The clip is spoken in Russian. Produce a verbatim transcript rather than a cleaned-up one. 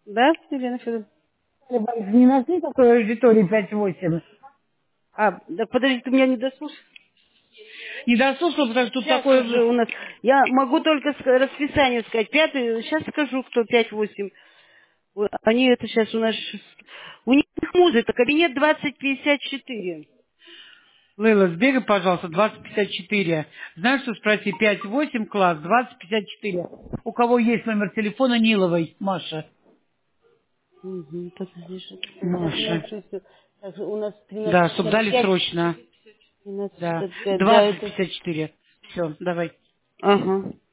Да, Елена Федоровна? Не нашли такой аудитории пять восемь? А, да подожди, ты меня не дослушал? Не дослушал, потому что тут Сейчас такое уже же... у нас. Я могу только ск- расписание сказать. Пятый, сейчас скажу, кто пять восемь. Ой, они это сейчас у нас... шест- У них музыка, кабинет двадцать пятьдесят четыре. Лейла, сбегай, пожалуйста, двадцать пятьдесят четыре. Знаешь, что спроси? пять восемь класс, двадцать пятьдесят четыре. У кого есть номер телефона Ниловой? Маша. Угу, подожди, что Маша. так, у нас Да, тринадцать чтоб пятьдесят дали пять. срочно. тринадцать Да. пятьдесят пять, да, двадцать это... пятьдесят четыре. Все, давай. Ага.